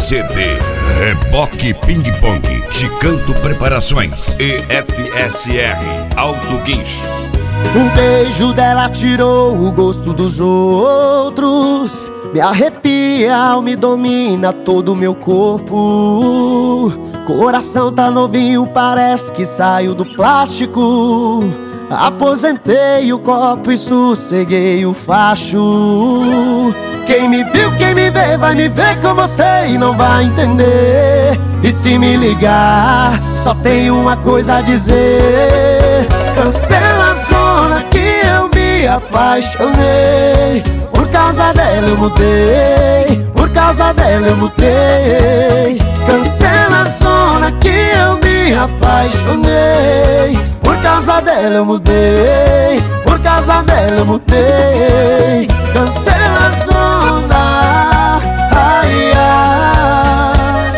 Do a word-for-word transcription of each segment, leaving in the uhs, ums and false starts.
C D Reboque Ping Pong, Gicanto Preparações e F S R Auto Guincho. O beijo dela tirou o gosto dos outros, me arrepia, me domina todo o meu corpo. Coração tá novinho, parece que saiu do plástico. Aposentei o copo e sosseguei o facho. Quem me viu, quem me vê, vai me ver com você e não vai entender. E se me ligar, só tem uma coisa a dizer: cancela a zona que eu me apaixonei. Por causa dela eu mudei, por causa dela eu mudei. Cancela a zona que eu me apaixonei. Por causa dela eu mudei, por causa dela eu mudei. Cancela a zona, ai, ai.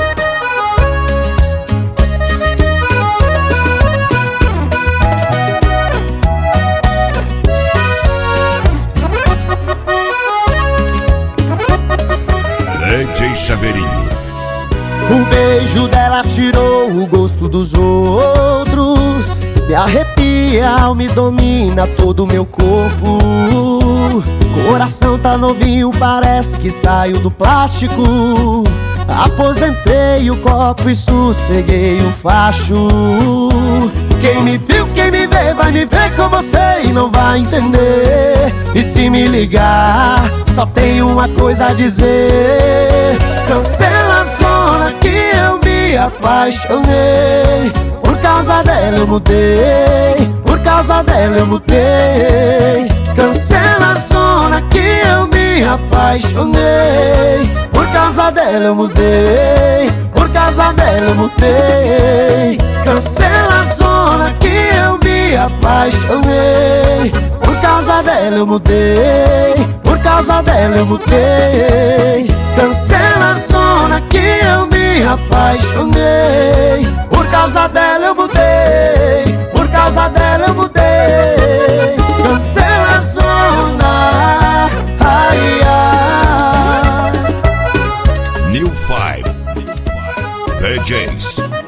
D J Chaveirinho. O beijo dela tirou o gosto dos outros, me arrepia, me domina todo o meu corpo. Coração tá novinho, parece que saiu do plástico. Aposentei o copo e sosseguei o facho. Quem me viu, quem me vê, vai me ver com você e não vai entender. E se me ligar, só tem uma coisa a dizer: cancela a zona que eu me apaixonei. Por causa dela eu mudei, por causa dela eu mudei. Cancela a zona que eu me apaixonei. Por causa dela eu mudei, por causa dela eu mudei. Cancela a zona que eu me apaixonei. Por causa dela eu mudei, por causa dela eu mudei. Cancela a zona que eu me apaixonei. Por causa dela eu mudei, por causa dela eu mudei. Cancela a zona, ai, ai. New Five D Js